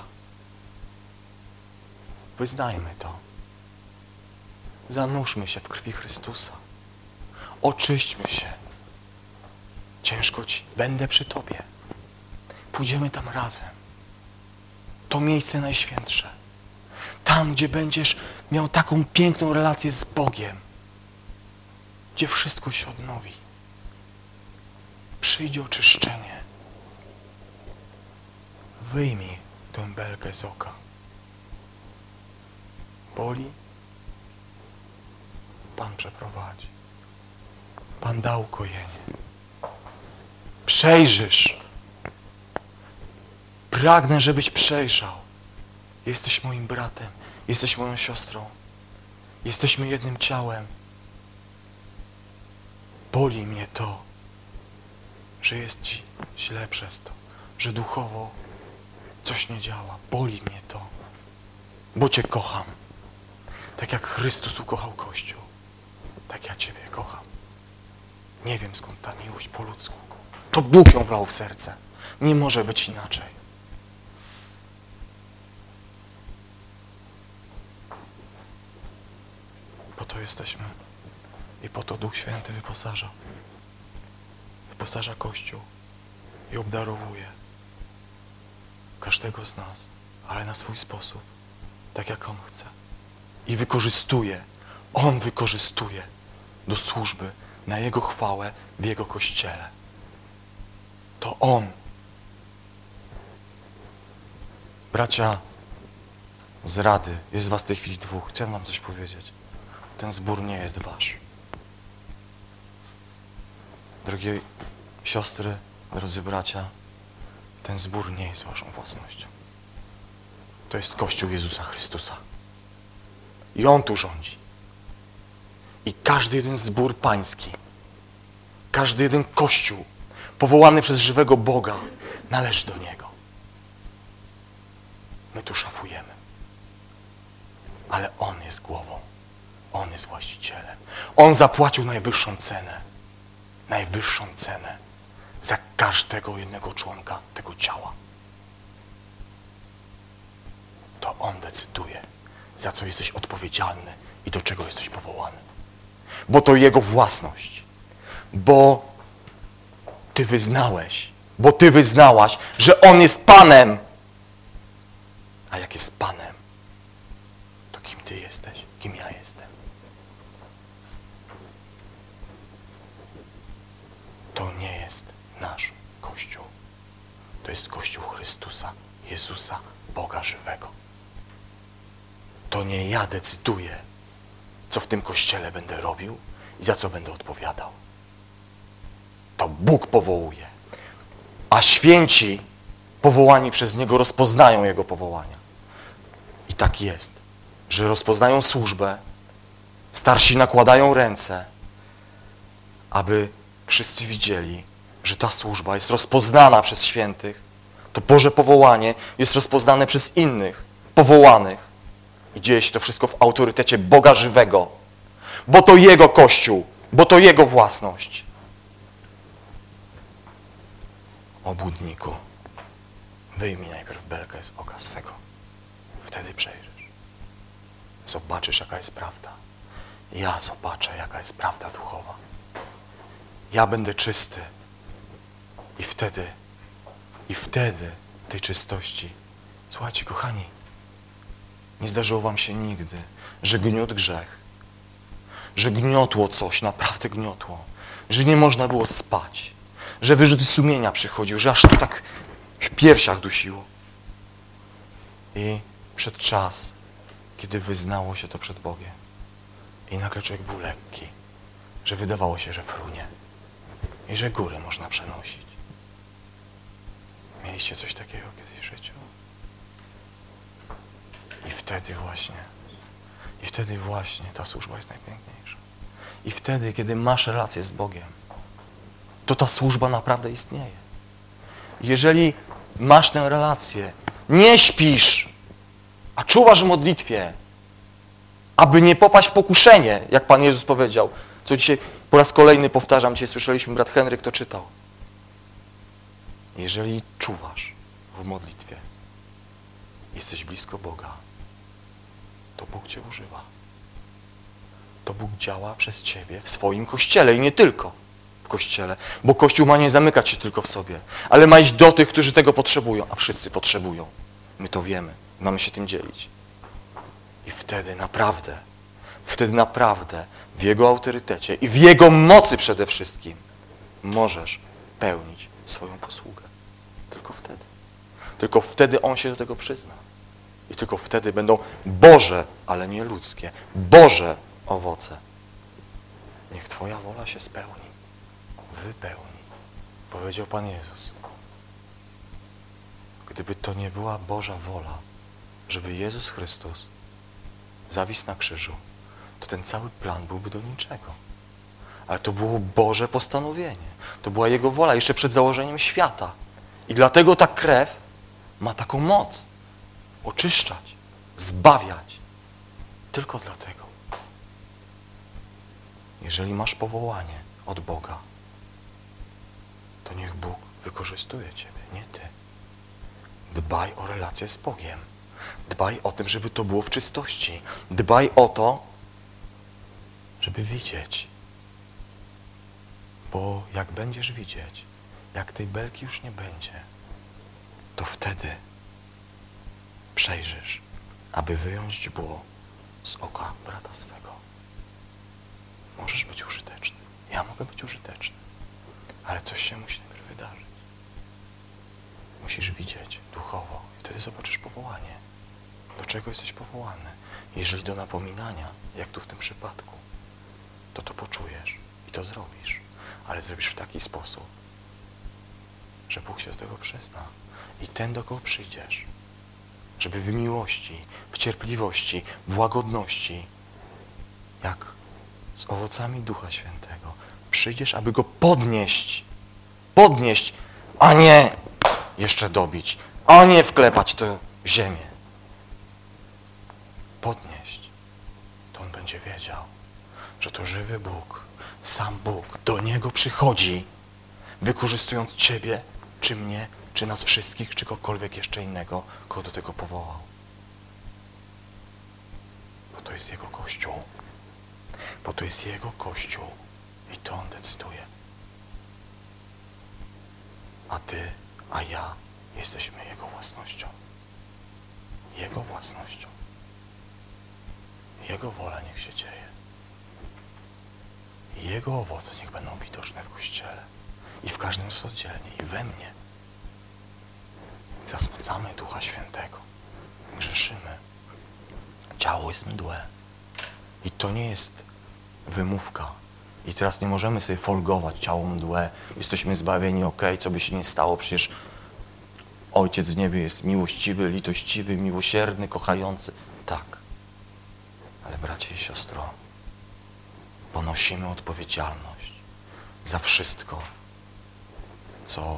Wyznajmy to. Zanurzmy się w krwi Chrystusa. Oczyśćmy się. Ciężko Ci. Będę przy Tobie. Pójdziemy tam razem. To miejsce najświętsze. Tam, gdzie będziesz miał taką piękną relację z Bogiem. Gdzie wszystko się odnowi. Przyjdzie oczyszczenie. Wyjmij tę belkę z oka. Boli? Pan przeprowadzi. Pan da ukojenie. Przejrzysz. Pragnę, żebyś przejrzał. Jesteś moim bratem. Jesteś moją siostrą. Jesteśmy jednym ciałem. Boli mnie to, że jest Ci źle przez to, że duchowo coś nie działa. Boli mnie to, bo Cię kocham. Tak jak Chrystus ukochał Kościół, tak ja Ciebie kocham. Nie wiem, skąd ta miłość po ludzku. To Bóg ją wlał w serce. Nie może być inaczej. Po to jesteśmy i po to Duch Święty wyposaża. Wyposaża Kościół i obdarowuje każdego z nas, ale na swój sposób, tak jak On chce. I wykorzystuje, On wykorzystuje do służby na Jego chwałę w Jego Kościele. To On. Bracia z Rady, jest was w tej chwili 2. Chcę wam coś powiedzieć. Ten zbór nie jest wasz. Drogie siostry, drodzy bracia, ten zbór nie jest waszą własnością. To jest Kościół Jezusa Chrystusa. I On tu rządzi. I każdy jeden zbór pański, każdy jeden Kościół powołany przez żywego Boga należy do Niego. My tu szafujemy. Ale On jest głową. On jest właścicielem. On zapłacił najwyższą cenę. Najwyższą cenę za każdego jednego członka tego ciała. To On decyduje, za co jesteś odpowiedzialny i do czego jesteś powołany. Bo to Jego własność. Bo Ty wyznałeś, bo Ty wyznałaś, że On jest Panem. A jak jest Panem, to kim Ty jesteś? Kim ja jestem? To nie jest nasz Kościół. To jest Kościół Chrystusa, Jezusa, Boga żywego. To nie ja decyduję, co w tym Kościele będę robił i za co będę odpowiadał. To Bóg powołuje. A święci powołani przez Niego rozpoznają Jego powołania. I tak jest, że rozpoznają służbę, starsi nakładają ręce, aby wszyscy widzieli, że ta służba jest rozpoznana przez świętych. To Boże powołanie jest rozpoznane przez innych powołanych. I dzieje się to wszystko w autorytecie Boga żywego, bo to Jego Kościół, bo to Jego własność. Obłudniku, wyjmij najpierw belkę z oka swego. Wtedy przejrzysz. Zobaczysz, jaka jest prawda. Ja zobaczę, jaka jest prawda duchowa. Ja będę czysty. I wtedy w tej czystości, słuchajcie, kochani, nie zdarzyło wam się nigdy, że gniótł grzech, że gniotło coś, naprawdę gniotło, że nie można było spać, że wyrzuty sumienia przychodził, że aż tu tak w piersiach dusiło. I przyszedł czas, kiedy wyznało się to przed Bogiem. I nagle człowiek był lekki, że wydawało się, że frunie i że góry można przenosić. Mieliście coś takiego kiedyś w życiu? I wtedy właśnie ta służba jest najpiękniejsza. I wtedy, kiedy masz relację z Bogiem, to ta służba naprawdę istnieje. Jeżeli masz tę relację, nie śpisz, a czuwasz w modlitwie, aby nie popaść w pokuszenie, jak Pan Jezus powiedział, co dzisiaj po raz kolejny powtarzam, dzisiaj słyszeliśmy, brat Henryk to czytał. Jeżeli czuwasz w modlitwie, jesteś blisko Boga, to Bóg Cię używa. To Bóg działa przez Ciebie w swoim Kościele i nie tylko w Kościele, bo Kościół ma nie zamykać się tylko w sobie, ale ma iść do tych, którzy tego potrzebują, a wszyscy potrzebują. My to wiemy, mamy się tym dzielić. I wtedy naprawdę w Jego autorytecie i w Jego mocy przede wszystkim możesz pełnić swoją posługę. Tylko wtedy. Tylko wtedy On się do tego przyzna. I tylko wtedy będą Boże, ale nie ludzkie, Boże owoce. Niech Twoja wola się spełni, wypełni. Powiedział Pan Jezus. Gdyby to nie była Boża wola, żeby Jezus Chrystus zawisł na krzyżu, to ten cały plan byłby do niczego. Ale to było Boże postanowienie. To była Jego wola jeszcze przed założeniem świata. I dlatego ta krew ma taką moc. Oczyszczać, zbawiać. Tylko dlatego. Jeżeli masz powołanie od Boga, to niech Bóg wykorzystuje Ciebie, nie Ty. Dbaj o relację z Bogiem. Dbaj o tym, żeby to było w czystości. Dbaj o to, żeby widzieć. Bo jak będziesz widzieć, jak tej belki już nie będzie, to wtedy przejrzysz, aby wyjąć źdźbło z oka brata swego. Możesz być użyteczny. Ja mogę być użyteczny. Ale coś się musi najpierw wydarzyć. Musisz widzieć duchowo i wtedy zobaczysz powołanie. Do czego jesteś powołany? Jeżeli do napominania, jak tu w tym przypadku, to poczujesz i to zrobisz. Ale zrobisz w taki sposób, że Bóg się do tego przyzna. I ten, do kogo przyjdziesz, żeby w miłości, w cierpliwości, w łagodności, jak z owocami Ducha Świętego, przyjdziesz, aby go podnieść, a nie jeszcze dobić, a nie wklepać to w ziemię. Podnieść, to on będzie wiedział, że to żywy Bóg, sam Bóg do niego przychodzi, wykorzystując Ciebie, czy mnie, czy nas wszystkich, czy kogokolwiek jeszcze innego, kogo do tego powołał. Bo to jest Jego Kościół. Bo to jest Jego Kościół i to On decyduje. A Ty, a ja jesteśmy Jego własnością. Jego własnością. Jego wola niech się dzieje. Jego owoce niech będą widoczne w Kościele. I w każdym z oddzielnie. I we mnie. Zasmucamy Ducha Świętego. Grzeszymy. Ciało jest mdłe. I to nie jest wymówka. I teraz nie możemy sobie folgować. Ciało mdłe. Jesteśmy zbawieni, okej, co by się nie stało. Przecież Ojciec w niebie jest miłościwy, litościwy, miłosierny, kochający. Tak. Ale bracie i siostro, ponosimy odpowiedzialność za wszystko, co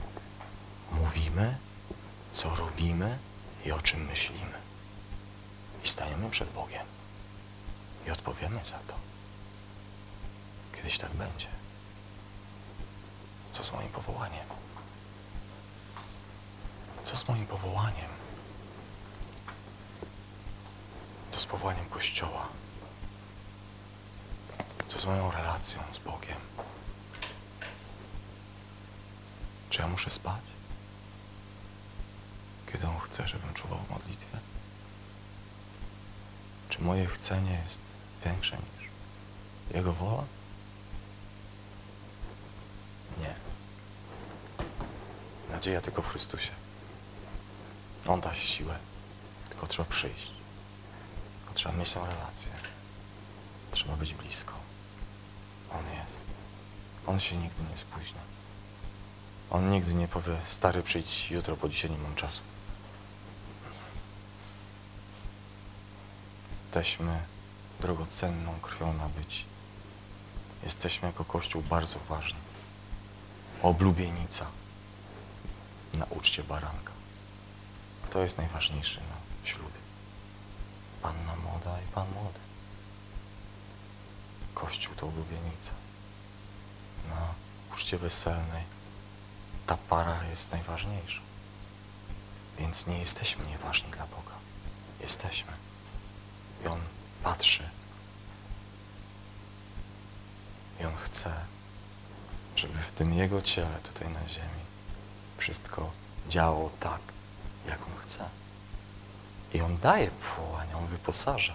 mówimy, co robimy i o czym myślimy. i staniemy przed Bogiem i odpowiemy za to. Kiedyś tak będzie. Co z moim powołaniem? Co z moim powołaniem? Co z powołaniem Kościoła? Co z moją relacją z Bogiem? Czy ja muszę spać? Kiedy On chce, żebym czuwał w modlitwie? Czy moje chcenie jest większe niż Jego wola? Nie. Nadzieja tylko w Chrystusie. On da siłę, tylko trzeba przyjść. Tylko trzeba mieć tę relację. Trzeba być blisko. On jest. On się nigdy nie spóźni. On nigdy nie powie, stary, przyjdź jutro, bo dzisiaj nie mam czasu. Jesteśmy drogocenną krwią nabyci. Jesteśmy jako Kościół bardzo ważni. Oblubienica na uczcie baranka. Kto jest najważniejszy na ślubie? Panna młoda i pan młody. Kościół to oblubienica. Na uczcie weselnej ta para jest najważniejsza. Więc nie jesteśmy nieważni dla Boga. Jesteśmy. I On patrzy. I On chce, żeby w tym Jego ciele tutaj na ziemi wszystko działało tak, jak On chce. I On daje powołania, On wyposaża.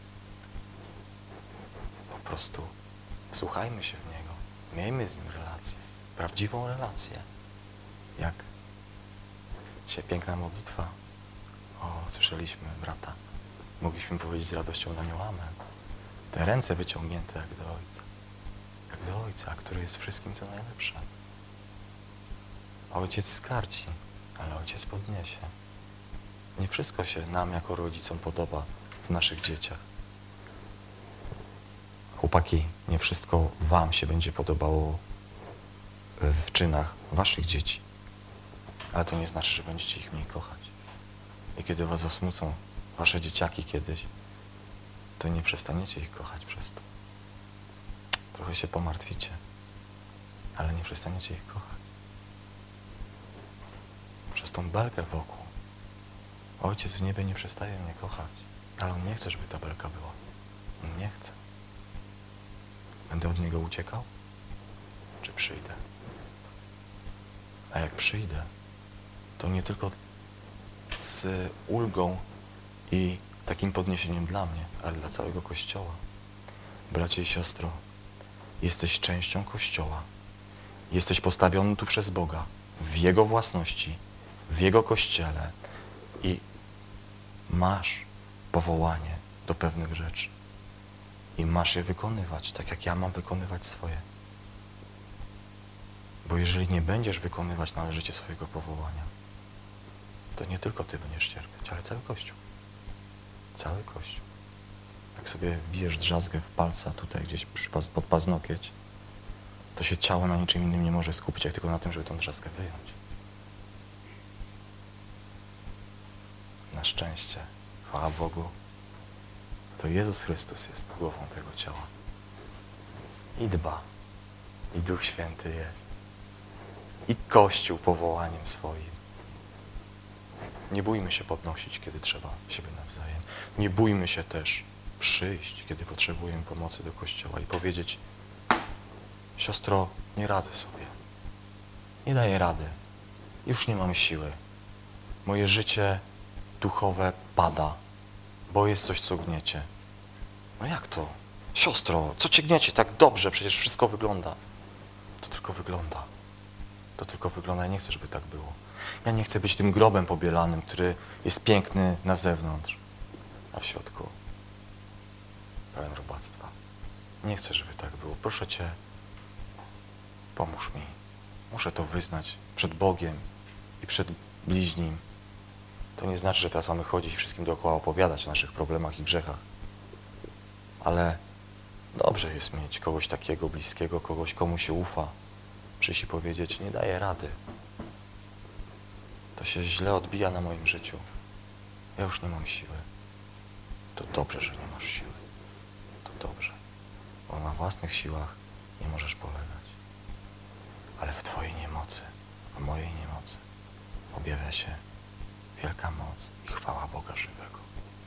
Po prostu wsłuchajmy się w Niego. Miejmy z Nim relację. Prawdziwą relację. Jak dzisiaj piękna modlitwa. O, słyszeliśmy brata. Mogliśmy powiedzieć z radością na nią amen. Te ręce wyciągnięte jak do Ojca. Jak do Ojca, który jest wszystkim, co najlepsze. Ojciec skarci, ale Ojciec podniesie. Nie wszystko się nam jako rodzicom podoba w naszych dzieciach. Chłopaki, nie wszystko wam się będzie podobało w czynach waszych dzieci. Ale to nie znaczy, że będziecie ich mniej kochać. I kiedy was zasmucą wasze dzieciaki kiedyś, to nie przestaniecie ich kochać przez to. Trochę się pomartwicie, ale nie przestaniecie ich kochać. Przez tą belkę wokół. Ojciec w niebie nie przestaje mnie kochać, ale On nie chce, żeby ta belka była. On nie chce. Będę od Niego uciekał? Czy przyjdę? A jak przyjdę, to nie tylko z ulgą i takim podniesieniem dla mnie, ale dla całego Kościoła. Bracie i siostro, jesteś częścią Kościoła. Jesteś postawiony tu przez Boga, w Jego własności, w Jego Kościele i masz powołanie do pewnych rzeczy. I masz je wykonywać, tak jak ja mam wykonywać swoje. Bo jeżeli nie będziesz wykonywać należycie swojego powołania, to nie tylko ty będziesz cierpieć, ale cały Kościół. Cały Kościół. Jak sobie wbijesz drzazgę w palca tutaj gdzieś pod paznokieć, to się ciało na niczym innym nie może skupić, jak tylko na tym, żeby tą drzazgę wyjąć. Na szczęście, chwała Bogu, to Jezus Chrystus jest głową tego ciała. I dba. I Duch Święty jest. I Kościół powołaniem swoim. Nie bójmy się podnosić, kiedy trzeba siebie nawzajem. Nie bójmy się też przyjść, kiedy potrzebujemy pomocy do Kościoła i powiedzieć: siostro, nie radzę sobie. Nie daję rady. Już nie mam siły. Moje życie duchowe pada, bo jest coś, co gniecie. No jak to? Siostro, co cię gniecie tak dobrze? Przecież wszystko wygląda. To tylko wygląda. To tylko wygląda. Ja nie chcę, żeby tak było. Ja nie chcę być tym grobem pobielanym, który jest piękny na zewnątrz, a w środku pełen robactwa. Nie chcę, żeby tak było. Proszę Cię, pomóż mi. Muszę to wyznać przed Bogiem i przed bliźnim. To nie znaczy, że teraz mamy chodzić i wszystkim dookoła opowiadać o naszych problemach i grzechach. Ale dobrze jest mieć kogoś takiego bliskiego, kogoś, komu się ufa. Przyjść i powiedzieć: nie daję rady. To się źle odbija na moim życiu. Ja już nie mam siły. To dobrze, że nie masz siły. To dobrze, bo na własnych siłach nie możesz polegać. Ale w Twojej niemocy, w mojej niemocy objawia się wielka moc i chwała Boga żywego.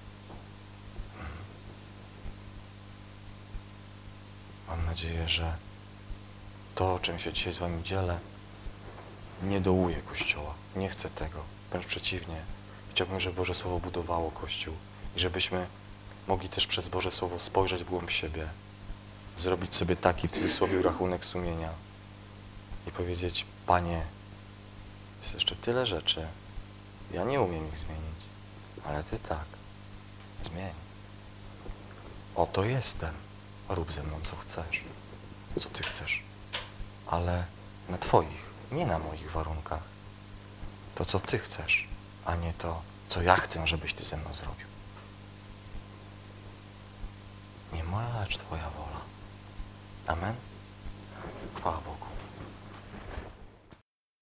Mam nadzieję, że to, o czym się dzisiaj z Wami dzielę, nie dołuje Kościoła. Nie chcę tego. Wręcz przeciwnie. Chciałbym, żeby Boże Słowo budowało Kościół i żebyśmy mogli też przez Boże Słowo spojrzeć w głąb siebie, zrobić sobie taki, w cudzysłowie, rachunek sumienia i powiedzieć: Panie, jest jeszcze tyle rzeczy, ja nie umiem ich zmienić, ale Ty tak. Zmień. Oto jestem. Rób ze mną, co chcesz, co Ty chcesz, ale na Twoich, nie na moich warunkach. To, co Ty chcesz, a nie to, co ja chcę, żebyś Ty ze mną zrobił. Nie moja, lecz Twoja wola. Amen? Chwała Bogu.